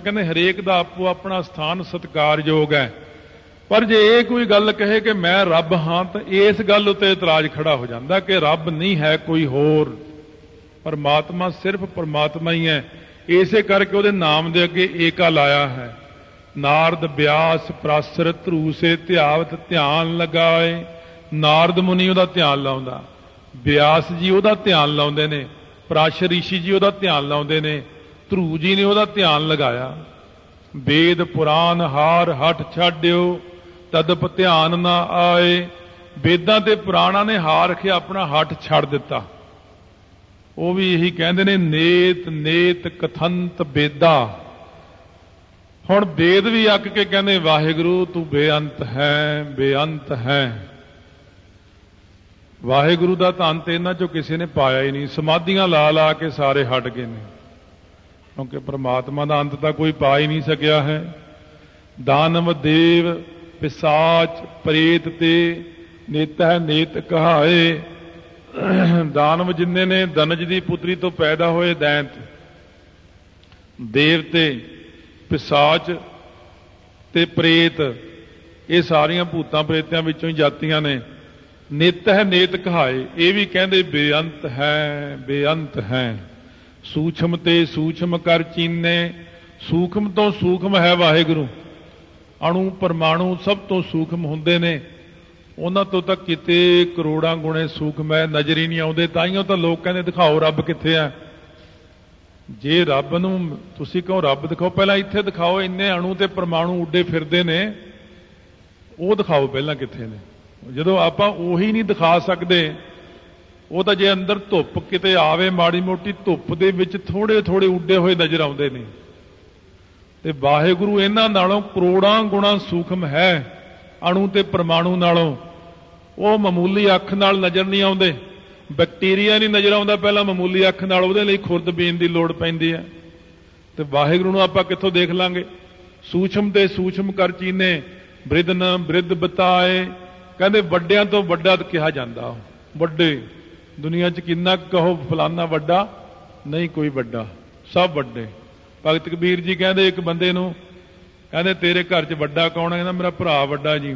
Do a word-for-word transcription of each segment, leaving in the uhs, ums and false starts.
ਕਹਿੰਦੇ ਹਰੇਕ ਦਾ ਆਪੋ ਆਪਣਾ ਸਥਾਨ ਸਤਿਕਾਰਯੋਗ ਹੈ। ਪਰ ਜੇ ਇਹ ਕੋਈ ਗੱਲ ਕਹੇ ਕਿ ਮੈਂ ਰੱਬ ਹਾਂ ਤਾਂ ਇਸ ਗੱਲ ਉੱਤੇ ਇਤਰਾਜ਼ ਖੜਾ ਹੋ ਜਾਂਦਾ ਕਿ ਰੱਬ ਨਹੀਂ ਹੈ ਕੋਈ ਹੋਰ, ਪਰਮਾਤਮਾ ਸਿਰਫ ਪਰਮਾਤਮਾ ਹੀ ਹੈ। ਇਸੇ ਕਰਕੇ ਉਹਦੇ ਨਾਮ ਦੇ ਅੱਗੇ ਏਕਾ ਲਾਇਆ ਹੈ। ਨਾਰਦ ਬਿਆਸ ਪ੍ਰਾਸਰ ਧਰੂਸੇ ਧਿਆਵਤ ਧਿਆਨ ਲਗਾਏ। ਨਾਰਦ ਮੁਨੀ ਉਹਦਾ ਧਿਆਨ ਲਾਉਂਦਾ, ਬਿਆਸ ਜੀ ਉਹਦਾ ਧਿਆਨ ਲਾਉਂਦੇ ਨੇ, ਪ੍ਰਾਸ਼ਰ ਰਿਸ਼ੀ ਜੀ ਉਹਦਾ ਧਿਆਨ ਲਾਉਂਦੇ ਨੇ, ਧਰੂ ਜੀ ਨੇ ਉਹਦਾ ਧਿਆਨ ਲਗਾਇਆ। ਵੇਦ ਪੁਰਾਨ ਹਾਰ ਹੱਠ ਛਾਡਿਓ ਤਦਪ ਧਿਆਨ ਨਾ ਆਏ। ਵੇਦਾਂ ਤੇ ਪੁਰਾਣਾਂ ਨੇ ਹਾਰ ਰੱਖਿਆ, ਆਪਣਾ ਹੱਠ ਛੱਡ ਦਿੱਤਾ। ਉਹ ਵੀ ਇਹੀ ਕਹਿੰਦੇ ਨੇ ਨੇਤ ਨੇਤ ਕਥੰਤ ਵੇਦਾ। ਹੁਣ ਵੇਦ ਵੀ ਅੱਕ ਕੇ ਕਹਿੰਦੇ ਵਾਹਿਗੁਰੂ ਤੂੰ ਬੇਅੰਤ ਹੈ, ਬੇਅੰਤ ਹੈ। ਵਾਹਿਗੁਰੂ ਦਾ ਤਾਂ ਅੰਤ ਇਹਨਾਂ ਚੋਂ ਕਿਸੇ ਨੇ ਪਾਇਆ ਹੀ ਨਹੀਂ। ਸਮਾਧੀਆਂ ਲਾ ਲਾ ਕੇ ਸਾਰੇ ਹਟ ਗਏ ਨੇ, ਕਿਉਂਕਿ ਪਰਮਾਤਮਾ ਦਾ ਅੰਤ ਤਾਂ ਕੋਈ ਪਾ ਹੀ ਨਹੀਂ ਸਕਿਆ ਹੈ। ਦਾਨਵ ਦੇਵ ਪਿਸਾਚ ਪ੍ਰੇਤ ਤੇ ਨੇਤ ਹੈ ਨੇਤ ਕਹਾਏ। ਦਾਨਵ ਜਿੰਨੇ ਨੇ ਦਨਜ ਦੀ ਪੁੱਤਰੀ ਤੋਂ ਪੈਦਾ ਹੋਏ ਦੈਂਤ, ਦੇਵਤੇ, ਪਿਸਾਚ ਤੇ ਪ੍ਰੇਤ, ਇਹ ਸਾਰੀਆਂ ਭੂਤਾਂ ਪ੍ਰੇਤਿਆਂ ਵਿੱਚੋਂ ਹੀ ਜਾਤੀਆਂ ਨੇ। ਨਿਤ ਹੈ ਨੇਤ ਕਹਾਏ, ਇਹ ਵੀ ਕਹਿੰਦੇ ਬੇਅੰਤ ਹੈ, ਬੇਅੰਤ ਹੈ। ਸੂਖਮ ਤੇ ਸੂਖਮ ਕਰ ਚੀਨੇ। ਸੂਖਮ ਤੋਂ ਸੂਖਮ ਹੈ ਵਾਹਿਗੁਰੂ। ਅਣੂ ਪਰਮਾਣੂ ਸਭ ਤੋਂ ਸੂਖਮ ਹੁੰਦੇ ਨੇ, ਉਹਨਾਂ ਤੋਂ ਤਾਂ ਕਿਤੇ ਕਰੋੜਾਂ ਗੁਣੇ ਸੂਖਮ ਹੈ, ਨਜ਼ਰ ਹੀ ਨਹੀਂ ਆਉਂਦੇ। ਤਾਈਓ ਤਾਂ ਲੋਕ ਕਹਿੰਦੇ ਦਿਖਾਓ ਰੱਬ ਕਿੱਥੇ ਆ। ਜੇ ਰੱਬ ਨੂੰ ਤੁਸੀਂ ਕਹੋ ਰੱਬ ਦਿਖਾਓ, ਪਹਿਲਾਂ ਇੱਥੇ ਦਿਖਾਓ। ਇੰਨੇ ਅਣੂ ਤੇ ਪਰਮਾਣੂ ਉੱਡੇ ਫਿਰਦੇ ਨੇ, ਉਹ ਦਿਖਾਓ ਪਹਿਲਾਂ ਕਿੱਥੇ ਨੇ। ਜਦੋਂ ਆਪਾਂ ਉਹੀ ਨਹੀਂ ਦਿਖਾ ਸਕਦੇ, ਉਹ ਤਾਂ ਜੇ ਅੰਦਰ ਧੁੱਪ ਕਿਤੇ ਆਵੇ ਮਾੜੀ ਮੋਟੀ, ਧੁੱਪ ਦੇ ਵਿੱਚ ਥੋੜੇ ਥੋੜੇ ਉੱਡੇ ਹੋਏ ਨਜ਼ਰ ਆਉਂਦੇ ਨੇ। ਤੇ ਵਾਹਿਗੁਰੂ ਇਹਨਾਂ ਨਾਲੋਂ ਕਰੋੜਾਂ ਗੁਣਾ ਸੂਖਮ ਹੈ, ਅਣੂ ਤੇ ਪਰਮਾਣੂ ਨਾਲੋਂ। ਉਹ ਮਾਮੂਲੀ ਅੱਖ ਨਾਲ ਨਜ਼ਰ ਨਹੀਂ ਆਉਂਦੇ। ਬੈਕਟੀਰੀਆ ਨਹੀਂ ਨਜ਼ਰ ਆਉਂਦਾ ਪਹਿਲਾਂ ਮਾਮੂਲੀ ਅੱਖ ਨਾਲ, ਉਹਦੇ ਲਈ ਖੁਰਦਬੀਨ ਦੀ ਲੋੜ ਪੈਂਦੀ ਹੈ। ਤੇ ਵਾਹਿਗੁਰੂ ਨੂੰ ਆਪਾਂ ਕਿੱਥੋਂ ਦੇਖ ਲਾਂਗੇ। ਸੂਖਮ ਤੇ ਸੂਖਮ ਕਰ ਚੀਨੇ ਬ੍ਰਿਧ ਨ ਬ੍ਰਿਧ ਬਤਾਏ। ਕਹਿੰਦੇ ਵੱਡਿਆਂ ਤੋਂ ਵੱਡਾ ਕਿਹਾ ਜਾਂਦਾ। ਵੱਡੇ ਦੁਨੀਆ 'ਚ ਕਿੰਨਾ ਕਹੋ ਫਲਾਨਾ ਵੱਡਾ, ਨਹੀਂ ਕੋਈ ਵੱਡਾ, ਸਭ ਵੱਡੇ। ਭਗਤ ਕਬੀਰ ਜੀ ਕਹਿੰਦੇ ਇੱਕ ਬੰਦੇ ਨੂੰ, ਕਹਿੰਦੇ ਤੇਰੇ ਘਰ 'ਚ ਵੱਡਾ ਕੌਣ ਹੈ? ਕਹਿੰਦਾ ਮੇਰਾ ਭਰਾ ਵੱਡਾ ਜੀ।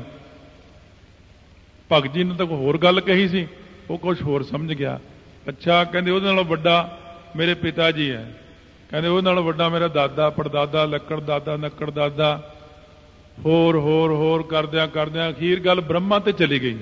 ਭਗਤ ਜੀ ਨੇ ਤਾਂ ਕੋਈ ਹੋਰ ਗੱਲ ਕਹੀ ਸੀ, ਉਹ ਕੁਛ ਹੋਰ ਸਮਝ ਗਿਆ। ਅੱਛਾ, ਕਹਿੰਦੇ ਉਹਦੇ ਨਾਲੋਂ ਵੱਡਾ ਮੇਰੇ ਪਿਤਾ ਜੀ ਹੈ। ਕਹਿੰਦੇ ਉਹਦੇ ਨਾਲੋਂ ਵੱਡਾ ਮੇਰਾ ਦਾਦਾ ਪੜਦਾਦਾ ਲੱਕੜ ਦਾਦਾ ਨੱਕੜ ਦਾਦਾ। ਹੋਰ ਹੋਰ ਹੋਰ ਕਰਦਿਆਂ ਕਰਦਿਆਂ ਅਖੀਰ ਗੱਲ ਬ੍ਰਹਮਾ ਤੇ ਚਲੀ ਗਈ।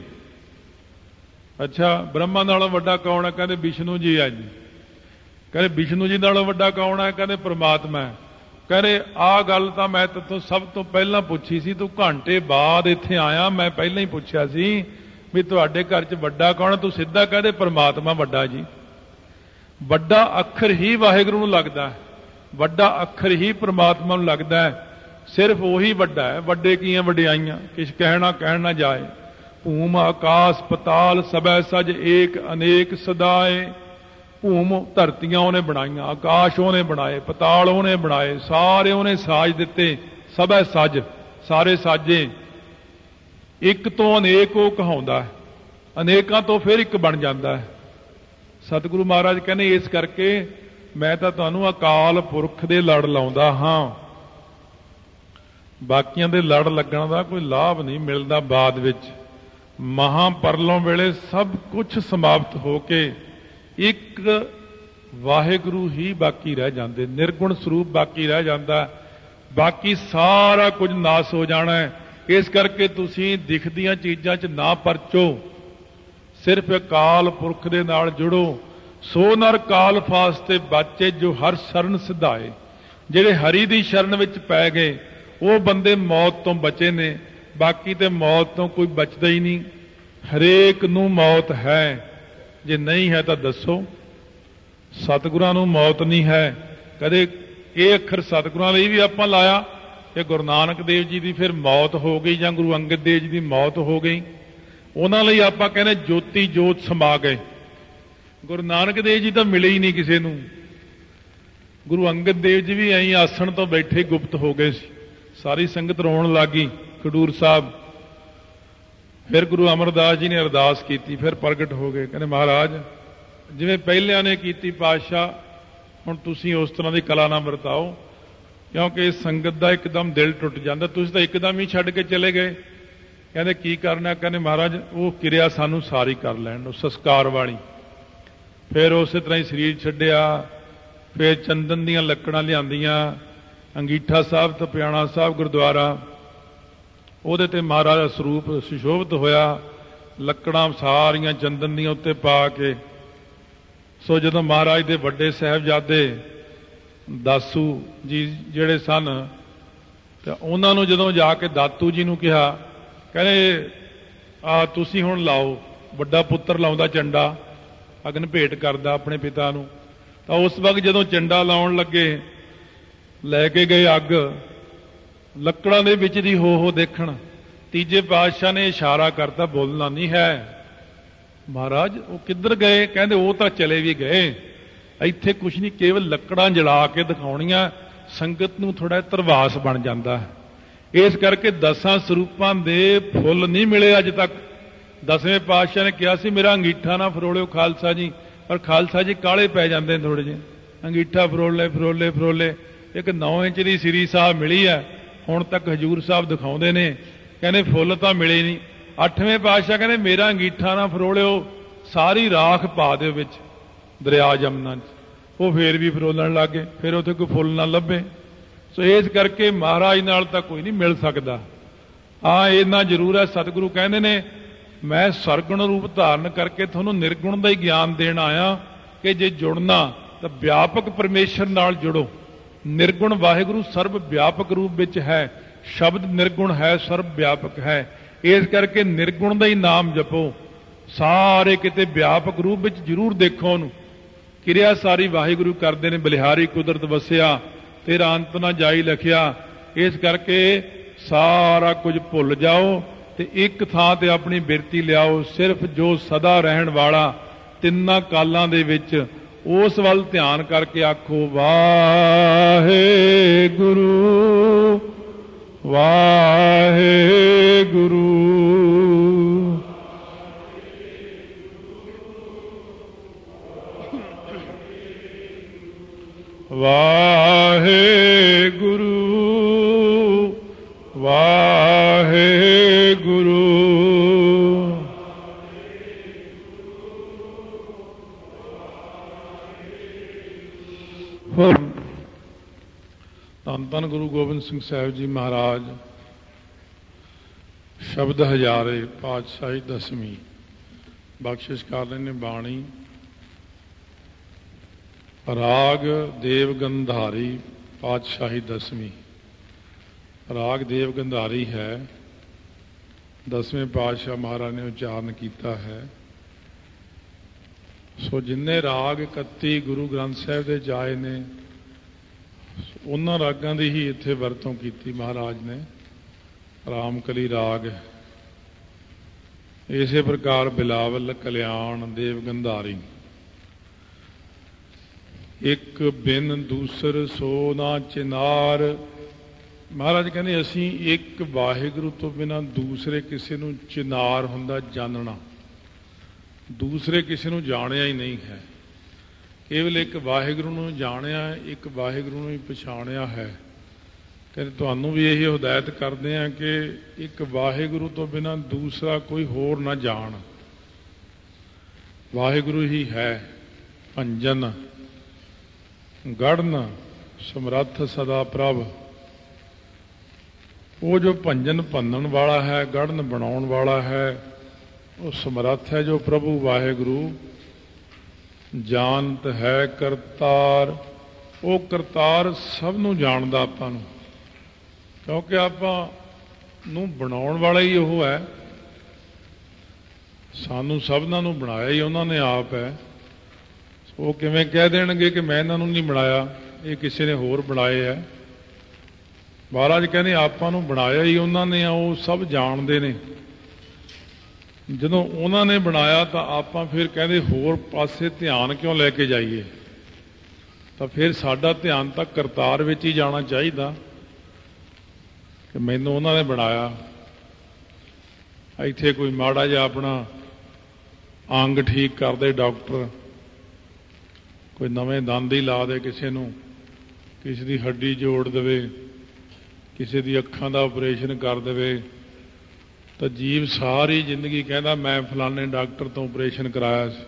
ਅੱਛਾ, ਬ੍ਰਹਮਾ ਨਾਲੋਂ ਵੱਡਾ ਕੌਣ ਹੈ? ਕਹਿੰਦੇ ਵਿਸ਼ਨੂੰ ਜੀ ਹੈ ਜੀ। ਕਹਿੰਦੇ ਵਿਸ਼ਨੂੰ ਜੀ ਨਾਲੋਂ ਵੱਡਾ ਕੌਣ ਹੈ? ਕਹਿੰਦੇ ਪਰਮਾਤਮਾ ਹੈ। ਕਹਿੰਦੇ ਆਹ ਗੱਲ ਤਾਂ ਮੈਂ ਤੈਥੋਂ ਸਭ ਤੋਂ ਪਹਿਲਾਂ ਪੁੱਛੀ ਸੀ, ਤੂੰ ਘੰਟੇ ਬਾਅਦ ਇੱਥੇ ਆਇਆ, ਮੈਂ ਪਹਿਲਾਂ ਹੀ ਪੁੱਛਿਆ ਸੀ ਵੀ ਤੁਹਾਡੇ ਘਰ 'ਚ ਵੱਡਾ ਕੌਣ ਹੈ? ਤੂੰ ਸਿੱਧਾ ਕਹਿੰਦੇ ਪਰਮਾਤਮਾ ਵੱਡਾ ਜੀ। ਵੱਡਾ ਅੱਖਰ ਹੀ ਵਾਹਿਗੁਰੂ ਨੂੰ ਲੱਗਦਾ ਹੈ, ਵੱਡਾ ਅੱਖਰ ਹੀ ਪਰਮਾਤਮਾ ਨੂੰ ਲੱਗਦਾ ਹੈ। ਸਿਰਫ ਉਹੀ ਵੱਡਾ ਹੈ। ਵੱਡੇ ਕੀ ਹੈ? ਵਡਿਆਈਆਂ ਕਿਛ ਕਹਿਣਾ ਕਹਿਣ ਨਾ ਜਾਏ। ਭੂਮ ਆਕਾਸ਼ ਪਤਾਲ ਸਭੈ ਸਜ ਏਕ ਅਨੇਕ ਸਦਾਏ। ਭੂਮ ਧਰਤੀਆਂ ਉਹਨੇ ਬਣਾਈਆਂ, ਆਕਾਸ਼ ਉਹਨੇ ਬਣਾਏ, ਪਤਾਲ ਉਹਨੇ ਬਣਾਏ, ਸਾਰੇ ਉਹਨੇ ਸਾਜ ਦਿੱਤੇ। ਸਭੈ ਸਜ, ਸਾਰੇ ਸਾਜੇ। ਇੱਕ ਤੋਂ ਅਨੇਕ ਉਹ ਕਹਾਉਂਦਾ ਹੈ, ਅਨੇਕਾਂ ਤੋਂ ਫਿਰ ਇੱਕ ਬਣ ਜਾਂਦਾ ਹੈ। ਸਤਿਗੁਰੂ ਮਹਾਰਾਜ ਕਹਿੰਦੇ ਇਸ ਕਰਕੇ ਮੈਂ ਤਾਂ ਤੁਹਾਨੂੰ ਅਕਾਲ ਪੁਰਖ ਦੇ ਲੜ ਲਾਉਂਦਾ ਹਾਂ। ਬਾਕੀਆਂ ਦੇ ਲੜ ਲੱਗਣ ਦਾ ਕੋਈ ਲਾਭ ਨਹੀਂ ਮਿਲਦਾ। ਬਾਅਦ ਵਿੱਚ ਮਹਾਂਪਰਲੋਂ ਵੇਲੇ ਸਭ ਕੁਝ ਸਮਾਪਤ ਹੋ ਕੇ ਇੱਕ ਵਾਹਿਗੁਰੂ ਹੀ ਬਾਕੀ ਰਹਿ ਜਾਂਦੇ, ਨਿਰਗੁਣ ਸਰੂਪ ਬਾਕੀ ਰਹਿ ਜਾਂਦਾ। ਬਾਕੀ ਸਾਰਾ ਕੁਝ ਨਾਸ ਹੋ ਜਾਣਾ ਹੈ। ਇਸ ਕਰਕੇ ਤੁਸੀਂ ਦਿਖਦੀਆਂ ਚੀਜ਼ਾਂ 'ਚ ਨਾ ਪਰਚੋ, ਸਿਰਫ ਅਕਾਲ ਪੁਰਖ ਦੇ ਨਾਲ ਜੁੜੋ। ਸੋ ਨਰ ਕਾਲ ਫਾਸਤੇ ਬਾਚੇ ਜੋ ਹਰ ਸ਼ਰਨ ਸਿਧਾਏ। ਜਿਹੜੇ ਹਰੀ ਦੀ ਸ਼ਰਨ ਵਿੱਚ ਪੈ ਗਏ ਉਹ ਬੰਦੇ ਮੌਤ ਤੋਂ ਬਚੇ ਨੇ। ਬਾਕੀ ਤੇ ਮੌਤ ਤੋਂ ਕੋਈ ਬਚਦਾ ਹੀ ਨਹੀਂ। ਹਰੇਕ ਨੂੰ ਮੌਤ ਹੈ, ਜੇ ਨਹੀਂ ਹੈ ਤਾਂ ਦੱਸੋ। ਸਤਿਗੁਰਾਂ ਨੂੰ ਮੌਤ ਨਹੀਂ ਹੈ। ਕਦੇ ਇਹ ਅੱਖਰ ਸਤਿਗੁਰਾਂ ਲਈ ਵੀ ਆਪਾਂ ਲਾਇਆ ਕਿ ਗੁਰੂ ਨਾਨਕ ਦੇਵ ਜੀ ਦੀ ਫਿਰ ਮੌਤ ਹੋ ਗਈ ਜਾਂ ਗੁਰੂ ਅੰਗਦ ਦੇਵ ਜੀ ਦੀ ਮੌਤ ਹੋ ਗਈ, ਉਹਨਾਂ ਲਈ ਆਪਾਂ ਕਹਿੰਦੇ ਜੋਤੀ ਜੋਤ ਸਮਾ ਗਏ। ਗੁਰੂ ਨਾਨਕ ਦੇਵ ਜੀ ਤਾਂ ਮਿਲੇ ਹੀ ਨਹੀਂ ਕਿਸੇ ਨੂੰ। ਗੁਰੂ ਅੰਗਦ ਦੇਵ ਜੀ ਵੀ ਐਂ ਆਸਣ ਤੋਂ ਬੈਠੇ ਗੁਪਤ ਹੋ ਗਏ ਸੀ। ਸਾਰੀ ਸੰਗਤ ਰੋਣ ਲੱਗੀ ਖਡੂਰ ਸਾਹਿਬ। ਫਿਰ ਗੁਰੂ ਅਮਰਦਾਸ ਜੀ ਨੇ ਅਰਦਾਸ ਕੀਤੀ, ਫਿਰ ਪ੍ਰਗਟ ਹੋ ਗਏ। ਕਹਿੰਦੇ ਮਹਾਰਾਜ ਜਿਵੇਂ ਪਹਿਲਿਆਂ ਨੇ ਕੀਤੀ ਪਾਤਸ਼ਾਹ, ਹੁਣ ਤੁਸੀਂ ਉਸ ਤਰ੍ਹਾਂ ਦੀ ਕਲਾ ਨਾ ਵਰਤਾਓ। क्योंकि संगत का एकदम दिल टुट जाता। तुसीं तो एकदम ही छड्ड के चले गए। कहते की करना? कहते महाराज वो किरिया सानू सारी कर लैण, संस्कार वाली। फिर उस तरह ही शरीर छड्डिया। फिर चंदन दीयां लकड़ां लिआंदियां, अंगीठा साहब तपियाणा साहब गुरुद्वारा, ਉਹਦੇ ਤੇ महाराज ਦਾ ਸਰੂਪ ਸੁਸ਼ੋਭਿਤ ਹੋਇਆ। ਲੱਕੜਾਂ ਸਾਰੀਆਂ ਚੰਦਨ ਦੀਆਂ ਉੱਤੇ ਪਾ ਕੇ। ਸੋ ਜਦੋਂ ਮਹਾਰਾਜ ਦੇ ਵੱਡੇ ਸਾਹਿਬਜ਼ਾਦੇ ਦਾਸੂ ਜੀ ਜਿਹੜੇ ਸਨ, ਤੇ ਉਹਨਾਂ ਨੂੰ ਜਦੋਂ ਜਾ ਕੇ ਦਾਤੂ ਜੀ ਨੂੰ ਕਿਹਾ, ਕਹਿੰਦੇ ਆ ਤੁਸੀਂ ਹੁਣ ਲਾਓ। ਵੱਡਾ ਪੁੱਤਰ ਲਾਉਂਦਾ ਚੰਡਾ, ਅਗਨ ਭੇਟ ਕਰਦਾ ਆਪਣੇ ਪਿਤਾ ਨੂੰ। ਤਾਂ ਉਸ ਵਕਤ ਜਦੋਂ ਚੰਡਾ ਲਾਉਣ ਲੱਗੇ, ਲੈ ਕੇ ਗਏ ਅੱਗ, ਲੱਕੜਾਂ ਦੇ ਵਿੱਚ ਦੀ ਹੋ ਹੋ ਦੇਖਣ। ਤੀਜੇ ਪਾਤਸ਼ਾਹ ਨੇ ਇਸ਼ਾਰਾ ਕਰਤਾ, ਬੋਲਣਾ ਨਹੀਂ ਹੈ। ਮਹਾਰਾਜ ਉਹ ਕਿੱਧਰ ਗਏ? ਕਹਿੰਦੇ ਉਹ ਤਾਂ ਚਲੇ ਵੀ ਗਏ, ਇੱਥੇ ਕੁਛ ਨਹੀਂ, ਕੇਵਲ ਲੱਕੜਾਂ ਜਲਾ ਕੇ ਦਿਖਾਉਣੀਆਂ। ਸੰਗਤ ਨੂੰ ਥੋੜਾ ਧਰਵਾਸ ਬਣ ਜਾਂਦਾ ਹੈ। ਇਸ ਕਰਕੇ ਦਸਾਂ ਸਰੂਪਾਂ ਦੇ ਫੁੱਲ ਨਹੀਂ ਮਿਲੇ ਅੱਜ ਤੱਕ। ਦਸਵੇਂ ਪਾਤਸ਼ਾਹ ਨੇ ਕਿਹਾ ਸੀ ਮੇਰਾ ਅੰਗੀਠਾ ਨਾ ਫਰੋਲਿਓ ਖਾਲਸਾ ਜੀ, ਪਰ ਖਾਲਸਾ ਜੀ ਕਾਲੇ ਪੈ ਜਾਂਦੇ ਨੇ ਥੋੜੇ ਜਿਹੇ। ਅੰਗੀਠਾ ਫਰੋਲੇ ਫਰੋਲੇ ਫਰੋਲੇ ਇੱਕ ਨੌ ਇੰਚ ਦੀ ਸ੍ਰੀ ਸਾਹਿਬ ਮਿਲੀ ਹੈ, ਹੁਣ ਤੱਕ ਹਜੂਰ ਸਾਹਿਬ ਦਿਖਾਉਂਦੇ ਨੇ। ਕਹਿੰਦੇ ਫੁੱਲ ਤਾਂ ਮਿਲੇ ਨਹੀਂ। ਅੱਠਵੇਂ ਪਾਤਸ਼ਾਹ ਕਹਿੰਦੇ ਮੇਰਾ ਅੰਗੀਠਾ ਨਾ ਫਰੋਲਿਓ, ਸਾਰੀ ਰਾਖ ਪਾ ਦਿਓ ਵਿੱਚ ਦਰਿਆ ਜਮਨਾ 'ਚ। ਉਹ ਫੇਰ ਵੀ ਫਰੋਲਣ ਲੱਗ ਗਏ, ਫਿਰ ਉੱਥੇ ਕੋਈ ਫੁੱਲ ਨਾ ਲੱਭੇ। ਸੋ ਇਸ ਕਰਕੇ ਮਹਾਰਾਜ ਨਾਲ ਤਾਂ ਕੋਈ ਨਹੀਂ ਮਿਲ ਸਕਦਾ। ਹਾਂ ਇੰਨਾ ਜ਼ਰੂਰ ਹੈ, ਸਤਿਗੁਰੂ ਕਹਿੰਦੇ ਨੇ ਮੈਂ ਸਰਗੁਣ ਰੂਪ ਧਾਰਨ ਕਰਕੇ ਤੁਹਾਨੂੰ ਨਿਰਗੁਣ ਦਾ ਹੀ ਗਿਆਨ ਦੇਣ ਆਇਆ ਕਿ ਜੇ ਜੁੜਨਾ ਤਾਂ ਵਿਆਪਕ ਪਰਮੇਸ਼ਰ ਨਾਲ ਜੁੜੋ। ਨਿਰਗੁਣ ਵਾਹਿਗੁਰੂ ਸਰਬ ਵਿਆਪਕ ਰੂਪ ਵਿੱਚ ਹੈ। ਸ਼ਬਦ ਨਿਰਗੁਣ ਹੈ, ਸਰਬ ਵਿਆਪਕ ਹੈ। ਇਸ ਕਰਕੇ ਨਿਰਗੁਣ ਦਾ ਹੀ ਨਾਮ ਜਪੋ। ਸਾਰੇ ਕਿਤੇ ਵਿਆਪਕ ਰੂਪ ਵਿੱਚ ਜ਼ਰੂਰ ਦੇਖੋ ਉਹਨੂੰ। ਕਿਰਿਆ ਸਾਰੀ ਵਾਹਿਗੁਰੂ ਕਰਦੇ ਨੇ। ਬਲਿਹਾਰੀ ਕੁਦਰਤ ਵਸਿਆ, ਤੇਰਾ ਅੰਤ ਨਾ ਜਾਈ ਲਖਿਆ। ਇਸ ਕਰਕੇ ਸਾਰਾ ਕੁਝ ਭੁੱਲ ਜਾਓ ਤੇ ਇੱਕ ਥਾਂ ਤੇ ਆਪਣੀ ਬਿਰਤੀ ਲਿਆਓ। ਸਿਰਫ ਜੋ ਸਦਾ ਰਹਿਣ ਵਾਲਾ ਤਿੰਨਾਂ ਕਾਲਾਂ ਦੇ ਵਿੱਚ, ਉਸ ਵੱਲ ਧਿਆਨ ਕਰਕੇ ਆਖੋ ਵਾਹਿਗੁਰੂ ਵਾਹਿਗੁਰੂ ਵਾਹਿਗੁਰੂ ਵਾਹਿਗੁਰੂ। ਧੰਨ ਧੰਨ ਗੁਰੂ ਗੋਬਿੰਦ ਸਿੰਘ ਸਾਹਿਬ ਜੀ ਮਹਾਰਾਜ ਸ਼ਬਦ ਹਜ਼ਾਰੇ ਪਾਤਸ਼ਾਹੀ ਦਸਵੀਂ ਬਖਸ਼ਿਸ਼ ਕਰ ਰਹੇ ਨੇ ਬਾਣੀ। ਰਾਗ ਦੇਵ ਗੰਧਾਰੀ ਪਾਤਸ਼ਾਹੀ ਦਸਵੀਂ। ਰਾਗ ਦੇਵ ਗੰਧਾਰੀ ਹੈ, ਦਸਵੇਂ ਪਾਤਸ਼ਾਹ ਮਹਾਰਾਜ ਨੇ ਉਚਾਰਨ ਕੀਤਾ ਹੈ। ਸੋ ਜਿੰਨੇ ਰਾਗ ਇਕੱਤੀ ਗੁਰੂ ਗ੍ਰੰਥ ਸਾਹਿਬ ਦੇ ਜਾਏ ਨੇ, ਉਹਨਾਂ ਰਾਗਾਂ ਦੀ ਹੀ ਇੱਥੇ ਵਰਤੋਂ ਕੀਤੀ ਮਹਾਰਾਜ ਨੇ। ਰਾਮਕਲੀ ਰਾਗ, ਇਸੇ ਪ੍ਰਕਾਰ ਬਿਲਾਵਲ, ਕਲਿਆਣ, ਦੇਵ ਗੰਧਾਰੀ। ਇੱਕ ਬਿਨ ਦੂਸਰ ਸੋ ਨਾ ਚਿਨਾਰ। ਮਹਾਰਾਜ ਕਹਿੰਦੇ ਅਸੀਂ ਇੱਕ ਵਾਹਿਗੁਰੂ ਤੋਂ ਬਿਨਾਂ ਦੂਸਰੇ ਕਿਸੇ ਨੂੰ ਚਿਨਾਰ ਹੁੰਦਾ ਜਾਣਨਾ, ਦੂਸਰੇ ਕਿਸੇ ਨੂੰ ਜਾਣਿਆ ਹੀ ਨਹੀਂ ਹੈ। ਕੇਵਲ ਇੱਕ ਵਾਹਿਗੁਰੂ ਨੂੰ ਜਾਣਿਆ, ਇੱਕ ਵਾਹਿਗੁਰੂ ਨੂੰ ਹੀ ਪਛਾਣਿਆ ਹੈ। ਕਹਿੰਦੇ ਤੁਹਾਨੂੰ ਵੀ ਇਹੀ ਹਦਾਇਤ ਕਰਦੇ ਹਾਂ ਕਿ ਇੱਕ ਵਾਹਿਗੁਰੂ ਤੋਂ ਬਿਨਾਂ ਦੂਸਰਾ ਕੋਈ ਹੋਰ ਨਾ ਜਾਣ। ਵਾਹਿਗੁਰੂ ਹੀ ਹੈ ਭੰਜਨ ਗੜਨ ਸਮਰੱਥ ਸਦਾ ਪ੍ਰਭ। ਉਹ ਜੋ ਭੰਜਨ ਭੰਨਣ ਵਾਲਾ ਹੈ, ਗੜਨ ਬਣਾਉਣ ਵਾਲਾ ਹੈ, ਉਹ ਸਮਰੱਥ ਹੈ ਜੋ ਪ੍ਰਭੂ ਵਾਹਿਗੁਰੂ। ਜਾਣਤ ਹੈ ਕਰਤਾਰ, ਉਹ ਕਰਤਾਰ ਸਭ ਨੂੰ ਜਾਣਦਾ ਆਪਾਂ ਨੂੰ, ਕਿਉਂਕਿ ਆਪਾਂ ਨੂੰ ਬਣਾਉਣ ਵਾਲਾ ਹੀ ਉਹ ਹੈ। ਸਾਨੂੰ ਸਭਨਾਂ ਨੂੰ ਬਣਾਇਆ ਹੀ ਉਹਨਾਂ ਨੇ ਆਪ ਹੈ। ਉਹ ਕਿਵੇਂ ਕਹਿ ਦੇਣਗੇ ਕਿ ਮੈਂ ਇਹਨਾਂ ਨੂੰ ਨਹੀਂ ਬਣਾਇਆ, ਇਹ ਕਿਸੇ ਨੇ ਹੋਰ ਬਣਾਏ ਹੈ। ਮਹਾਰਾਜ ਕਹਿੰਦੇ ਆਪਾਂ ਨੂੰ ਬਣਾਇਆ ਹੀ ਉਹਨਾਂ ਨੇ ਆ, ਉਹ ਸਭ ਜਾਣਦੇ ਨੇ। ਜਦੋਂ ਉਹਨਾਂ ਨੇ ਬਣਾਇਆ ਤਾਂ ਆਪਾਂ ਫਿਰ ਕਹਿੰਦੇ ਹੋਰ ਪਾਸੇ ਧਿਆਨ ਕਿਉਂ ਲੈ ਕੇ ਜਾਈਏ? ਤਾਂ ਫਿਰ ਸਾਡਾ ਧਿਆਨ ਤਾਂ ਕਰਤਾਰ ਵਿੱਚ ਹੀ ਜਾਣਾ ਚਾਹੀਦਾ ਕਿ ਮੈਨੂੰ ਉਹਨਾਂ ਨੇ ਬਣਾਇਆ। ਇੱਥੇ ਕੋਈ ਮਾੜਾ ਜਿਹਾ ਆਪਣਾ ਅੰਗ ਠੀਕ ਕਰਦੇ ਡਾਕਟਰ, ਕੋਈ ਨਵੇਂ ਦੰਦ ਹੀ ਲਾ ਦੇ ਕਿਸੇ ਨੂੰ, ਕਿਸੇ ਦੀ ਹੱਡੀ ਜੋੜ ਦੇਵੇ, ਕਿਸੇ ਦੀ ਅੱਖਾਂ ਦਾ ਆਪਰੇਸ਼ਨ ਕਰ ਦੇਵੇ, ਤਾਂ ਜੀਵ ਸਾਰੀ ਜ਼ਿੰਦਗੀ ਕਹਿੰਦਾ ਮੈਂ ਫਲਾਣੇ ਡਾਕਟਰ ਤੋਂ ਆਪਰੇਸ਼ਨ ਕਰਾਇਆ ਸੀ।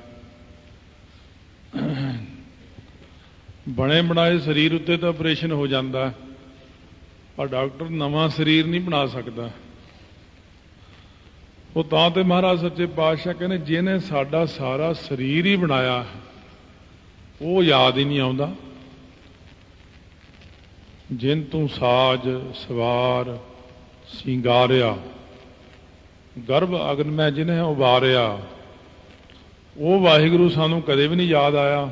ਬਣੇ ਬਣਾਏ ਸਰੀਰ ਉੱਤੇ ਤਾਂ ਆਪਰੇਸ਼ਨ ਹੋ ਜਾਂਦਾ, ਪਰ ਡਾਕਟਰ ਨਵਾਂ ਸਰੀਰ ਨਹੀਂ ਬਣਾ ਸਕਦਾ। ਉਹ ਤਾਂ ਤੇ ਮਹਾਰਾਜ ਸੱਚੇ ਪਾਤਸ਼ਾਹ ਕਹਿੰਦੇ ਜਿਹਨੇ ਸਾਡਾ ਸਾਰਾ ਸਰੀਰ ਹੀ ਬਣਾਇਆ ਉਹ ਯਾਦ ਹੀ ਨਹੀਂ ਆਉਂਦਾ। ਜਿਨ ਤੂੰ ਸਾਜ ਸਵਾਰ ਸਿੰਗਾਰਿਆ, ਗਰਭ ਅਗਨ ਮੈਂ ਜਿਹਨੇ ਉਬਾਰਿਆ, ਉਹ ਵਾਹਿਗੁਰੂ ਸਾਨੂੰ ਕਦੇ ਵੀ ਨਹੀਂ ਯਾਦ ਆਇਆ।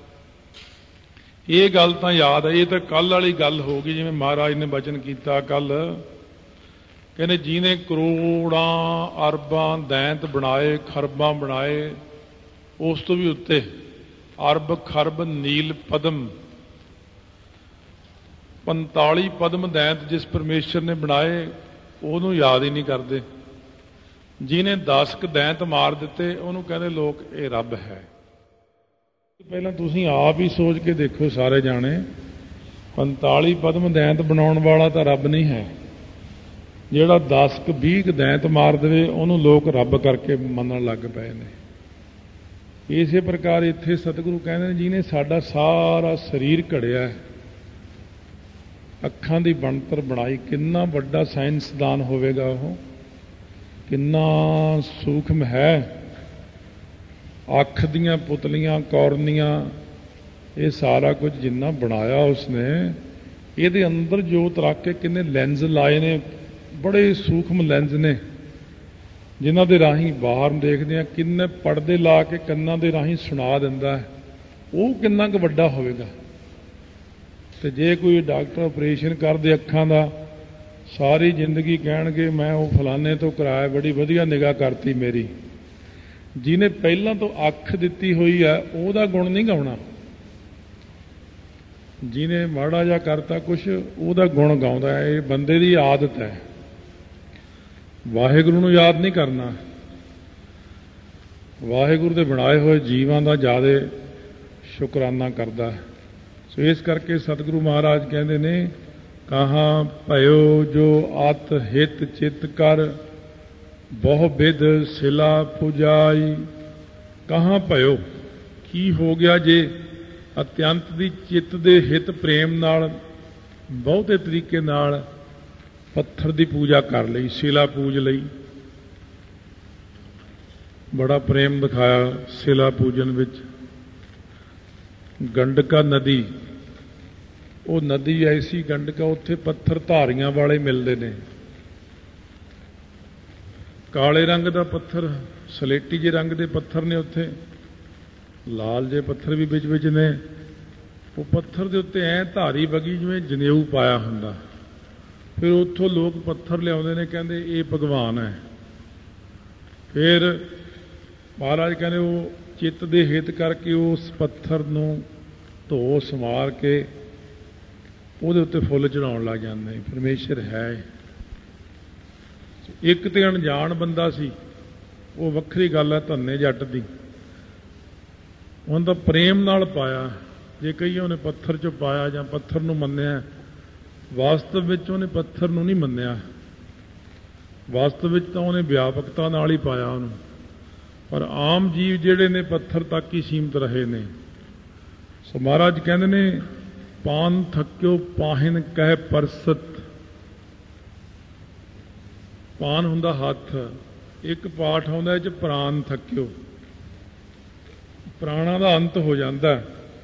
ਇਹ ਗੱਲ ਤਾਂ ਯਾਦ ਹੈ, ਇਹ ਤਾਂ ਕੱਲ੍ਹ ਵਾਲੀ ਗੱਲ ਹੋ ਗਈ। ਜਿਵੇਂ ਮਹਾਰਾਜ ਨੇ ਬਚਨ ਕੀਤਾ ਕੱਲ, ਕਹਿੰਦੇ ਜਿਹਨੇ ਕਰੋੜਾਂ ਅਰਬਾਂ ਦੈਂਤ ਬਣਾਏ, ਖਰਬਾਂ ਬਣਾਏ, ਉਸ ਤੋਂ ਵੀ ਉੱਤੇ ਅਰਬ ਖਰਬ ਨੀਲ ਪਦਮ, ਪੰਤਾਲੀ ਪਦਮ ਦੈਂਤ ਜਿਸ ਪਰਮੇਸ਼ਰ ਨੇ ਬਣਾਏ ਉਹਨੂੰ ਯਾਦ ਹੀ ਨਹੀਂ ਕਰਦੇ। ਜਿਹਨੇ ਦਸ ਕੁ ਦੈਂਤ ਮਾਰ ਦਿੱਤੇ ਉਹਨੂੰ ਕਹਿੰਦੇ ਲੋਕ ਇਹ ਰੱਬ ਹੈ। ਪਹਿਲਾਂ ਤੁਸੀਂ ਆਪ ਹੀ ਸੋਚ ਕੇ ਦੇਖੋ ਸਾਰੇ ਜਾਣੇ, ਪੰਤਾਲੀ ਪਦਮ ਦੈਂਤ ਬਣਾਉਣ ਵਾਲਾ ਤਾਂ ਰੱਬ ਨਹੀਂ ਹੈ। ਜਿਹੜਾ ਦਸ ਕੁ ਵੀਹ ਕੁ ਦੈਂਤ ਮਾਰ ਦੇਵੇ ਉਹਨੂੰ ਲੋਕ ਰੱਬ ਕਰਕੇ ਮੰਨਣ ਲੱਗ ਪਏ ਨੇ। ਇਸੇ ਪ੍ਰਕਾਰ ਇੱਥੇ ਸਤਿਗੁਰੂ ਕਹਿੰਦੇ ਨੇ ਜਿਹਨੇ ਸਾਡਾ ਸਾਰਾ ਸਰੀਰ ਘੜਿਆ, ਅੱਖਾਂ ਦੀ ਬਣਤਰ ਬਣਾਈ, ਕਿੰਨਾ ਵੱਡਾ ਸਾਇੰਸਦਾਨ ਹੋਵੇਗਾ ਉਹ, ਕਿੰਨਾ ਸੂਖਮ ਹੈ। ਅੱਖ ਦੀਆਂ ਪੁਤਲੀਆਂ, ਕੌਰਨੀਆਂ, ਇਹ ਸਾਰਾ ਕੁਝ ਜਿੰਨਾ ਬਣਾਇਆ ਉਸਨੇ, ਇਹਦੇ ਅੰਦਰ ਜੋਤ ਰੱਖ ਕੇ ਕਿੰਨੇ ਲੈਂਜ਼ ਲਾਏ ਨੇ, ਬੜੇ ਸੂਖਮ ਲੈਂਜ਼ ਨੇ ਜਿਨ੍ਹਾਂ ਦੇ ਰਾਹੀਂ ਬਾਹਰ ਦੇਖਦੇ ਹਾਂ, ਕਿੰਨੇ ਪਰਦੇ ਲਾ ਕੇ ਕੰਨਾਂ ਦੇ ਰਾਹੀਂ ਸੁਣਾ ਦਿੰਦਾ ਹੈ। ਉਹ ਕਿੰਨਾ ਕੁ ਵੱਡਾ ਹੋਵੇਗਾ। ਤੇ ਜੇ ਕੋਈ ਡਾਕਟਰ ਆਪਰੇਸ਼ਨ ਕਰਦੇ ਅੱਖਾਂ ਦਾ, ਸਾਰੀ ਜ਼ਿੰਦਗੀ ਕਹਿਣਗੇ ਮੈਂ ਉਹ ਫਲਾਣੇ ਤੋਂ ਕਰਾਇਆ, ਬੜੀ ਵਧੀਆ ਨਿਗਾਹ ਕਰਤੀ ਮੇਰੀ। ਜਿਹਨੇ ਪਹਿਲਾਂ ਤੋਂ ਅੱਖ ਦਿੱਤੀ ਹੋਈ ਹੈ ਉਹਦਾ ਗੁਣ ਨਹੀਂ ਗਾਉਣਾ, ਜਿਹਨੇ ਮਾੜਾ ਜਿਹਾ ਕਰਤਾ ਕੁਛ ਉਹਦਾ ਗੁਣ ਗਾਉਂਦਾ ਹੈ। ਇਹ ਬੰਦੇ ਦੀ ਆਦਤ ਹੈ, ਵਾਹਿਗੁਰੂ ਨੂੰ ਯਾਦ ਨਹੀਂ ਕਰਨਾ। ਵਾਹਿਗੁਰੂ ਦੇ ਬਣਾਏ ਹੋਏ ਜੀਵਾਂ ਦਾ ਜ਼ਿਆਦਾ ਸ਼ੁਕਰਾਨਾ ਕਰਦਾ। ਸੋ ਇਸ ਕਰਕੇ ਸਤਿਗੁਰੂ ਮਹਾਰਾਜ ਕਹਿੰਦੇ ਨੇ, ਕਹਾਂ ਭਇਓ ਜੋ ਅਤ ਹਿਤ ਚਿਤ ਕਰ, ਬਹੁ ਬਿਧ ਸਿਲਾ ਪੁਜਾਈ। ਕਹਾਂ ਭਇਓ, ਕੀ ਹੋ ਗਿਆ ਜੇ ਅਤਿਅੰਤ ਦੀ ਚਿੱਤ ਦੇ ਹਿਤ ਪ੍ਰੇਮ ਨਾਲ ਬਹੁਤੇ ਤਰੀਕੇ ਨਾਲ ਪੱਥਰ ਦੀ ਪੂਜਾ ਕਰ ਲਈ, ਸਿਲਾ ਪੂਜ ਲਈ। ਬੜਾ ਪ੍ਰੇਮ ਦਿਖਾਇਆ ਸਿਲਾ ਪੂਜਨ ਵਿੱਚ। ਗੰਡਕਾ ਨਦੀ, ਉਹ ਨਦੀ ਐਸੀ ਗੰਡਕਾ, ਉੱਥੇ ਪੱਥਰ ਧਾਰੀਆਂ ਵਾਲੇ ਮਿਲਦੇ ਨੇ। ਕਾਲੇ ਰੰਗ ਦਾ ਪੱਥਰ, ਸਲੇਟੀ ਜਿਹੇ ਰੰਗ ਦੇ ਪੱਥਰ ਨੇ ਉੱਥੇ, ਲਾਲ ਜਿਹੇ ਪੱਥਰ ਵੀ ਵਿੱਚ ਵਿੱਚ ਨੇ। ਉਹ ਪੱਥਰ ਦੇ ਉੱਤੇ ਐਂ ਧਾਰੀ ਵਗੀ ਜਿਵੇਂ ਜਨੇਊ ਪਾਇਆ ਹੁੰਦਾ। ਫਿਰ ਉੱਥੋਂ ਲੋਕ ਪੱਥਰ ਲਿਆਉਂਦੇ ਨੇ, ਕਹਿੰਦੇ ਇਹ ਭਗਵਾਨ ਹੈ। ਫਿਰ ਮਹਾਰਾਜ ਕਹਿੰਦੇ ਉਹ ਚਿੱਤ ਦੇ ਹਿਤ ਕਰਕੇ ਉਸ ਪੱਥਰ ਨੂੰ ਧੋ ਸੰਵਾਰ ਕੇ ਉਹਦੇ ਉੱਤੇ ਫੁੱਲ ਚੜਾਉਣ ਲੱਗ ਜਾਂਦੇ। ਪਰਮੇਸ਼ਰ ਹੈ। ਇੱਕ ਤੇ ਅਣਜਾਣ ਬੰਦਾ ਸੀ, ਉਹ ਵੱਖਰੀ ਗੱਲ ਹੈ ਧੰਨੇ ਜੱਟ ਦੀ, ਉਹਨੇ ਤਾਂ ਪ੍ਰੇਮ ਨਾਲ ਪਾਇਆ। ਜੇ ਕਹੀਏ ਉਹਨੇ ਪੱਥਰ 'ਚੋਂ ਪਾਇਆ ਜਾਂ ਪੱਥਰ ਨੂੰ ਮੰਨਿਆ, ਵਾਸਤਵ ਵਿੱਚ ਉਹਨੇ ਪੱਥਰ ਨੂੰ ਨਹੀਂ ਮੰਨਿਆ। ਵਾਸਤਵ ਵਿੱਚ ਤਾਂ ਉਹਨੇ ਵਿਆਪਕਤਾ ਨਾਲ ਹੀ ਪਾਇਆ ਉਹਨੂੰ। ਪਰ ਆਮ ਜੀਵ ਜਿਹੜੇ ਨੇ ਪੱਥਰ ਤੱਕ ਹੀ ਸੀਮਤ ਰਹੇ ਨੇ। ਸੋ ਮਹਾਰਾਜ ਕਹਿੰਦੇ ਨੇ, ਪਾਨ ਥੱਕਿਓ ਪਾਹਿਨ ਕਹਿ ਪਰਸਤ। ਪਾਨ ਹੁੰਦਾ ਹੱਥ, ਇੱਕ ਪਾਠ ਆਉਂਦਾ ਇਹ 'ਚ ਪ੍ਰਾਨ ਥੱਕਿਓ, ਪ੍ਰਾਣਾਂ ਦਾ ਅੰਤ ਹੋ ਜਾਂਦਾ,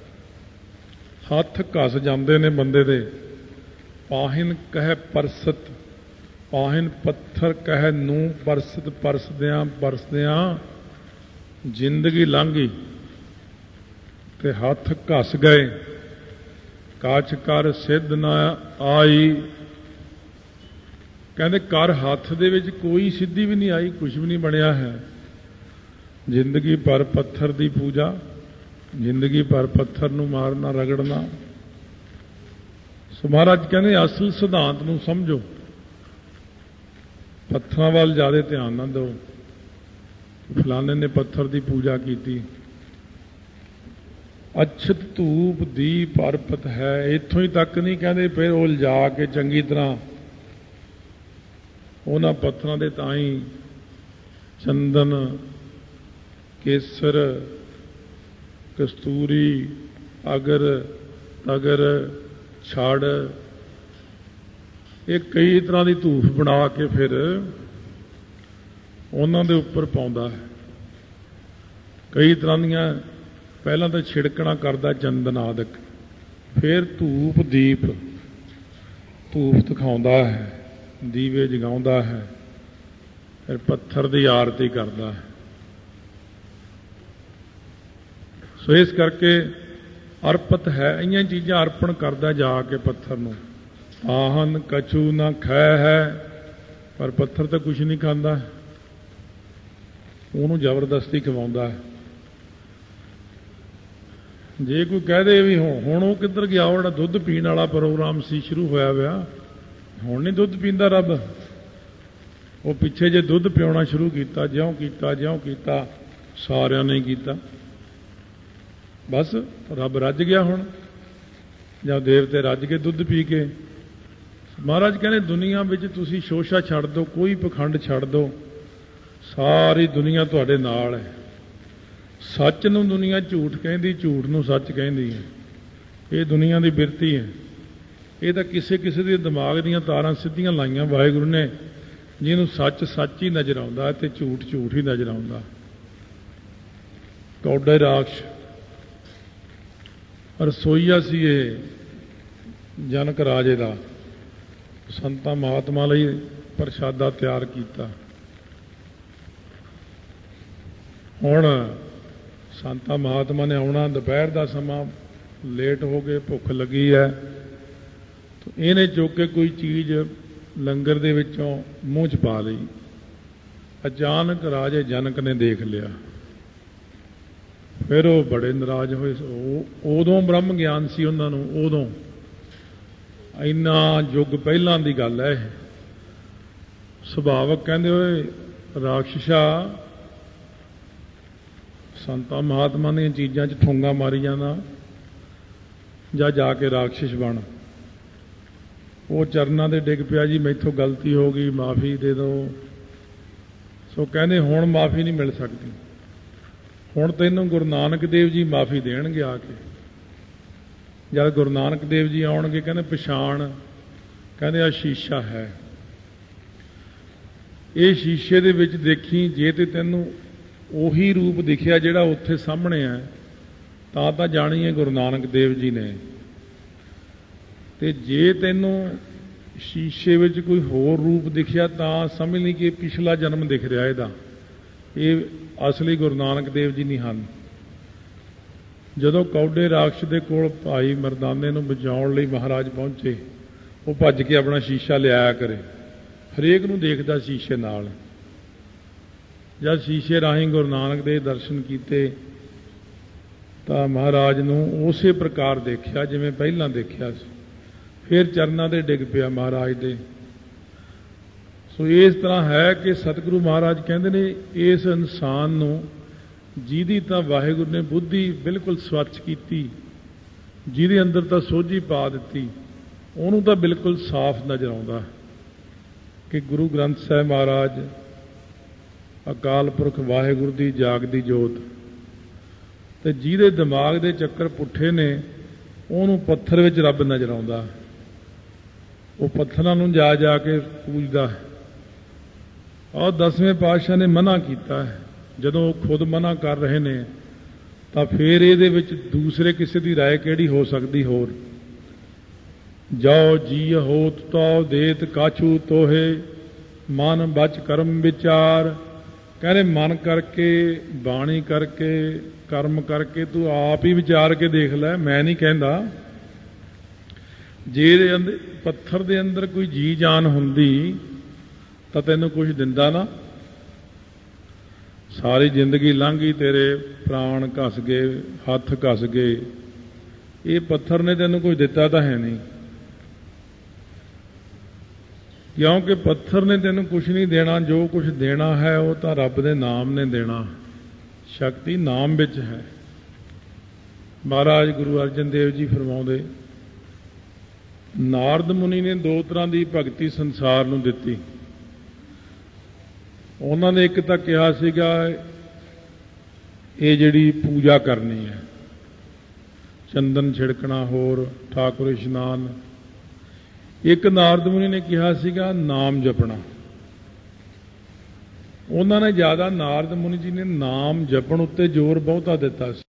ਹੱਥ ਘਸ ਜਾਂਦੇ ਨੇ ਬੰਦੇ ਦੇ। ਪਾਹਿਨ ਕਹਿ ਪਰਸਤ, ਪਾਹਿਨ ਪੱਥਰ ਕਹਿ ਨੂੰ ਪਰਸਤ, ਪਰਸਦਿਆਂ ਪਰਸਦਿਆਂ ਜ਼ਿੰਦਗੀ ਲੰਘ ਗਈ ਤੇ ਹੱਥ ਘਸ ਗਏ। ਕਾਛ ਕਰ ਸਿੱਧ ਨਾ ਆਈ, ਕਹਿੰਦੇ ਕਰ ਹੱਥ ਦੇ ਵਿੱਚ ਕੋਈ ਸਿੱਧੀ ਵੀ ਨਹੀਂ ਆਈ, ਕੁਝ ਵੀ ਨਹੀਂ ਬਣਿਆ ਹੈ। ਜ਼ਿੰਦਗੀ ਭਰ ਪੱਥਰ ਦੀ ਪੂਜਾ, ਜ਼ਿੰਦਗੀ ਭਰ ਪੱਥਰ ਨੂੰ ਮਾਰਨਾ, ਰਗੜਨਾ। ਸੋ ਮਹਾਰਾਜ ਕਹਿੰਦੇ ਅਸਲ ਸਿਧਾਂਤ ਨੂੰ ਸਮਝੋ, ਪੱਥਰਾਂ ਵੱਲ ਜ਼ਿਆਦਾ ਧਿਆਨ ਨਾ ਦਿਓ। ਫਲਾਣੇ ਨੇ ਪੱਥਰ ਦੀ ਪੂਜਾ ਕੀਤੀ, ਅਛਤ ਧੂਪ ਦੀਪ ਅਰਪਤ ਹੈ। ਇੱਥੋਂ ਹੀ ਤੱਕ ਨਹੀਂ ਕਹਿੰਦੇ, ਫਿਰ ਉਹ ਲਿਜਾ ਕੇ ਚੰਗੀ ਤਰ੍ਹਾਂ ਉਹਨਾਂ ਪੱਥਰਾਂ ਦੇ ਤਾਂ ਹੀ ਚੰਦਨ, ਕੇਸਰ, ਕਸਤੂਰੀ, ਅਗਰ, ਤਗਰ, ਛੜ, ਇਹ ਕਈ ਤਰ੍ਹਾਂ ਦੀ ਧੂਫ ਬਣਾ ਕੇ ਫਿਰ ਉਹਨਾਂ ਦੇ ਉੱਪਰ ਪਾਉਂਦਾ ਹੈ। ਕਈ ਤਰ੍ਹਾਂ ਦੀਆਂ ਪਹਿਲਾਂ ਤਾਂ ਛਿੜਕਣਾ ਕਰਦਾ ਚੰਦਨ ਆਦਿਕ, ਫਿਰ ਧੂਪ ਦੀਪ, ਧੂਪ ਦਿਖਾਉਂਦਾ ਹੈ, ਦੀਵੇ ਜਗਾਉਂਦਾ ਹੈ, ਫਿਰ ਪੱਥਰ ਦੀ ਆਰਤੀ ਕਰਦਾ ਹੈ। ਸੋ ਇਸ ਕਰਕੇ ਅਰਪਤ ਹੈ, ਇਹੀਆਂ ਚੀਜ਼ਾਂ ਅਰਪਣ ਕਰਦਾ ਜਾ ਕੇ ਪੱਥਰ ਨੂੰ। ਆਹਨ ਕਛੂ ਨਾ ਖੈ ਹੈ, ਪਰ ਪੱਥਰ ਤਾਂ ਕੁਛ ਨਹੀਂ ਖਾਂਦਾ, ਉਹਨੂੰ ਜ਼ਬਰਦਸਤੀ ਖਵਾਉਂਦਾ ਹੈ। ਜੇ ਕੋਈ ਕਹਿ ਦੇ ਵੀ ਹੁਣ ਉਹ ਕਿੱਧਰ ਗਿਆ, ਉਹ ਜਿਹੜਾ ਦੁੱਧ ਪੀਣ ਵਾਲਾ ਪ੍ਰੋਗਰਾਮ ਸੀ ਸ਼ੁਰੂ ਹੋਇਆ ਹੋਇਆ, ਹੁਣ ਨਹੀਂ ਦੁੱਧ ਪੀਂਦਾ ਰੱਬ। ਉਹ ਪਿੱਛੇ ਜੇ ਦੁੱਧ ਪਿਆਉਣਾ ਸ਼ੁਰੂ ਕੀਤਾ, ਜਿਉਂ ਕੀਤਾ ਜਿਉਂ ਕੀਤਾ, ਸਾਰਿਆਂ ਨੇ ਕੀਤਾ, ਬਸ ਰੱਬ ਰੱਜ ਗਿਆ ਹੁਣ, ਜਾਂ ਦੇਵਤੇ ਰੱਜ ਕੇ ਦੁੱਧ ਪੀ ਕੇ। ਮਹਾਰਾਜ ਕਹਿੰਦੇ ਦੁਨੀਆ ਵਿੱਚ ਤੁਸੀਂ ਸ਼ੋਸ਼ਾ ਛੱਡ ਦਿਓ, ਕੋਈ ਪਖੰਡ ਛੱਡ ਦਿਓ, ਸਾਰੀ ਦੁਨੀਆ ਤੁਹਾਡੇ ਨਾਲ ਹੈ। ਸੱਚ ਨੂੰ ਦੁਨੀਆ ਝੂਠ ਕਹਿੰਦੀ, ਝੂਠ ਨੂੰ ਸੱਚ ਕਹਿੰਦੀ ਹੈ। ਇਹ ਦੁਨੀਆ ਦੀ ਬਿਰਤੀ ਹੈ। ਇਹ ਤਾਂ ਕਿਸੇ ਕਿਸੇ ਦੇ ਦਿਮਾਗ ਦੀਆਂ ਤਾਰਾਂ ਸਿੱਧੀਆਂ ਲਾਈਆਂ ਵਾਹਿਗੁਰੂ ਨੇ, ਜਿਹਨੂੰ ਸੱਚ ਸੱਚ ਹੀ ਨਜ਼ਰ ਆਉਂਦਾ ਤੇ ਝੂਠ ਝੂਠ ਹੀ ਨਜ਼ਰ ਆਉਂਦਾ। ਕੌਡੇ ਰਾਖਸ਼ ਰਸੋਈਆ ਸੀ ਇਹ ਜਨਕ ਰਾਜੇ ਦਾ, ਸੰਤਾਂ ਮਹਾਤਮਾ ਲਈ ਪ੍ਰਸ਼ਾਦਾ ਤਿਆਰ ਕੀਤਾ। ਹੁਣ ਸੰਤਾਂ ਮਹਾਤਮਾ ਨੇ ਆਉਣਾ, ਦੁਪਹਿਰ ਦਾ ਸਮਾਂ, ਲੇਟ ਹੋ ਗਏ, ਭੁੱਖ ਲੱਗੀ ਹੈ, ਇਹਨੇ ਚੁੱਕ ਕੇ ਕੋਈ ਚੀਜ਼ ਲੰਗਰ ਦੇ ਵਿੱਚੋਂ ਮੂੰਹ 'ਚ ਪਾ ਲਈ। ਅਚਾਨਕ ਰਾਜੇ ਜਨਕ ਨੇ ਦੇਖ ਲਿਆ, ਫਿਰ ਉਹ ਬੜੇ ਨਾਰਾਜ਼ ਹੋਏ। ਉਹ ਉਦੋਂ ਬ੍ਰਹਮ ਗਿਆਨ ਸੀ ਉਹਨਾਂ ਨੂੰ, ਉਦੋਂ ਇੰਨਾ ਯੁੱਗ ਪਹਿਲਾਂ ਦੀ ਗੱਲ ਹੈ ਇਹ। ਸੁਭਾਵਕ ਕਹਿੰਦੇ ਹੋਏ ਰਾਖਸ਼ਾ ਸੰਤਾਂ ਮਹਾਤਮਾ ਦੀਆਂ ਚੀਜ਼ਾਂ 'ਚ ਠੋਂਗਾ ਮਾਰੀ ਜਾਂਦਾ, ਜਾਂ ਜਾ ਕੇ ਰਾਖਸ਼ ਬਣ। ਉਹ ਚਰਨਾਂ ਦੇ ਡਿੱਗ ਪਿਆ, ਜੀ ਮੈਥੋਂ ਗਲਤੀ ਹੋ ਗਈ, ਮਾਫੀ ਦੇ ਦਿਓ। ਸੋ ਕਹਿੰਦੇ ਹੁਣ ਮਾਫੀ ਨਹੀਂ ਮਿਲ ਸਕਦੀ, ਹੁਣ ਤੈਨੂੰ ਗੁਰੂ ਨਾਨਕ ਦੇਵ ਜੀ ਮਾਫੀ ਦੇਣਗੇ ਆ ਕੇ। ਜਦ ਗੁਰੂ ਨਾਨਕ ਦੇਵ ਜੀ ਆਉਣਗੇ, ਕਹਿੰਦੇ ਪਛਾਣ, ਕਹਿੰਦੇ ਆ ਸ਼ੀਸ਼ਾ ਹੈ, ਇਹ ਸ਼ੀਸ਼ੇ ਦੇ ਵਿੱਚ ਦੇਖੀ, ਜੇ ਤੇ ਤੈਨੂੰ ਉਹੀ ਰੂਪ ਦਿਖਿਆ ਜਿਹੜਾ ਉੱਥੇ ਸਾਹਮਣੇ ਹੈ, ਤਾਂ ਤਾਂ ਜਾਣੀਏ ਗੁਰੂ ਨਾਨਕ ਦੇਵ ਜੀ ਨੇ। ਤੇ ਜੇ ਤੈਨੂੰ ਸ਼ੀਸ਼ੇ ਵਿੱਚ ਕੋਈ ਹੋਰ ਰੂਪ ਦਿਖਿਆ, ਤਾਂ ਸਮਝ ਲਈ ਕਿ ਪਿਛਲਾ ਜਨਮ ਦਿਖ ਰਿਹਾ ਇਹਦਾ, ਇਹ ਅਸਲੀ ਗੁਰੂ ਨਾਨਕ ਦੇਵ ਜੀ ਨਹੀਂ ਹਨ। ਜਦੋਂ ਕੌਡੇ ਰਾਖਸ਼ ਦੇ ਕੋਲ ਭਾਈ ਮਰਦਾਨੇ ਨੂੰ ਬਚਾਉਣ ਲਈ ਮਹਾਰਾਜ ਪਹੁੰਚੇ, ਉਹ ਭੱਜ ਕੇ ਆਪਣਾ ਸ਼ੀਸ਼ਾ ਲਿਆਇਆ ਕਰੇ, ਹਰੇਕ ਨੂੰ ਦੇਖਦਾ ਸ਼ੀਸ਼ੇ ਨਾਲ। ਜਦ ਸ਼ੀਸ਼ੇ ਰਾਹੀਂ ਗੁਰੂ ਨਾਨਕ ਦੇ ਦਰਸ਼ਨ ਕੀਤੇ, ਤਾਂ ਮਹਾਰਾਜ ਨੂੰ ਉਸੇ ਪ੍ਰਕਾਰ ਦੇਖਿਆ ਜਿਵੇਂ ਪਹਿਲਾਂ ਦੇਖਿਆ ਸੀ। ਫਿਰ ਚਰਨਾਂ ਦੇ ਡਿੱਗ ਪਿਆ ਮਹਾਰਾਜ ਦੇ। ਸੋ ਇਸ ਤਰ੍ਹਾਂ ਹੈ ਕਿ ਸਤਿਗੁਰੂ ਮਹਾਰਾਜ ਕਹਿੰਦੇ ਨੇ, ਇਸ ਇਨਸਾਨ ਨੂੰ ਜਿਹਦੀ ਤਾਂ ਵਾਹਿਗੁਰੂ ਨੇ ਬੁੱਧੀ ਬਿਲਕੁਲ ਸਵੱਛ ਕੀਤੀ, ਜਿਹਦੇ ਅੰਦਰ ਤਾਂ ਸੋਝੀ ਪਾ ਦਿੱਤੀ, ਉਹਨੂੰ ਤਾਂ ਬਿਲਕੁਲ ਸਾਫ਼ ਨਜ਼ਰ ਆਉਂਦਾ ਕਿ ਗੁਰੂ ਗ੍ਰੰਥ ਸਾਹਿਬ ਮਹਾਰਾਜ, ਅਕਾਲ ਪੁਰਖ ਵਾਹਿਗੁਰੂ ਦੀ ਜਾਗਦੀ ਜੋਤ। ਤੇ ਜਿਹਦੇ ਦਿਮਾਗ ਦੇ ਚੱਕਰ ਪੁੱਠੇ ਨੇ, ਉਹਨੂੰ ਪੱਥਰ ਵਿੱਚ ਰੱਬ ਨਜ਼ਰ ਆਉਂਦਾ, ਉਹ ਪੱਥਰਾਂ ਨੂੰ ਜਾ ਜਾ ਕੇ ਪੂਜਦਾ ਹੈ। ਔਰ ਦਸਵੇਂ ਪਾਤਸ਼ਾਹ ਨੇ ਮਨਾ ਕੀਤਾ ਹੈ। ਜਦੋਂ ਉਹ ਖੁਦ ਮਨਾ ਕਰ ਰਹੇ ਨੇ, ਤਾਂ ਫਿਰ ਇਹਦੇ ਵਿੱਚ ਦੂਸਰੇ ਕਿਸੇ ਦੀ ਰਾਏ ਕਿਹੜੀ ਹੋ ਸਕਦੀ ਹੋਰ। ਜਾਓ ਜੀ ਹੋਤ ਤੋ ਦੇਤ ਕਾਛੂ ਤੋਹੇ, ਮਨ ਬਚ ਕਰਮ ਵਿਚਾਰ। ਕਹਿੰਦੇ ਮਨ ਕਰਕੇ, ਬਾਣੀ ਕਰਕੇ, ਕਰਮ ਕਰਕੇ ਤੂੰ ਆਪ ਹੀ ਵਿਚਾਰ ਕੇ ਦੇਖ ਲੈ, ਮੈਂ ਨਹੀਂ ਕਹਿੰਦਾ। ਜੇ ਇਹਦੇ ਅੰਦਰ ਪੱਥਰ ਦੇ ਅੰਦਰ ਕੋਈ ਜੀ ਜਾਨ ਹੁੰਦੀ ਤਾਂ ਤੈਨੂੰ ਕੁਝ ਦਿੰਦਾ ਨਾ। ਸਾਰੀ ਜ਼ਿੰਦਗੀ ਲੰਘ ਗਈ, ਤੇਰੇ ਪ੍ਰਾਣ ਘਸ ਗਏ, ਹੱਥ ਘਸ ਗਏ, ਇਹ ਪੱਥਰ ਨੇ ਤੈਨੂੰ ਕੁਝ ਦਿੱਤਾ ਤਾਂ ਹੈ ਨਹੀਂ। ਕਿਉਂਕਿ ਪੱਥਰ ਨੇ ਤੈਨੂੰ ਕੁਝ ਨਹੀਂ ਦੇਣਾ, ਜੋ ਕੁਝ ਦੇਣਾ ਹੈ ਉਹ ਤਾਂ ਰੱਬ ਦੇ ਨਾਮ ਨੇ ਦੇਣਾ। ਸ਼ਕਤੀ ਨਾਮ ਵਿੱਚ ਹੈ। ਮਹਾਰਾਜ ਗੁਰੂ ਅਰਜਨ ਦੇਵ ਜੀ ਫਰਮਾਉਂਦੇ, ਨਾਰਦ ਮੁਨੀ ਨੇ ਦੋ ਤਰ੍ਹਾਂ ਦੀ ਭਗਤੀ ਸੰਸਾਰ ਨੂੰ ਦਿੱਤੀ। ਉਹਨਾਂ ਨੇ ਇੱਕ ਤਾਂ ਕਿਹਾ ਸੀਗਾ ਇਹ ਜਿਹੜੀ ਪੂਜਾ ਕਰਨੀ ਹੈ, ਚੰਦਨ ਛਿੜਕਣਾ, ਹੋਰ ਠਾਕੁਰ ਇਸ਼ਨਾਨ। ਇੱਕ ਨਾਰਦ ਮੁਨੀ ਨੇ ਕਿਹਾ ਸੀਗਾ ਨਾਮ ਜਪਣਾ। ਉਹਨਾਂ ਨੇ ਜ਼ਿਆਦਾ, ਨਾਰਦ ਮੁਨੀ ਜੀ ਨੇ ਨਾਮ ਜਪਣ ਉੱਤੇ ਜ਼ੋਰ ਬਹੁਤਾ ਦਿੱਤਾ ਸੀ।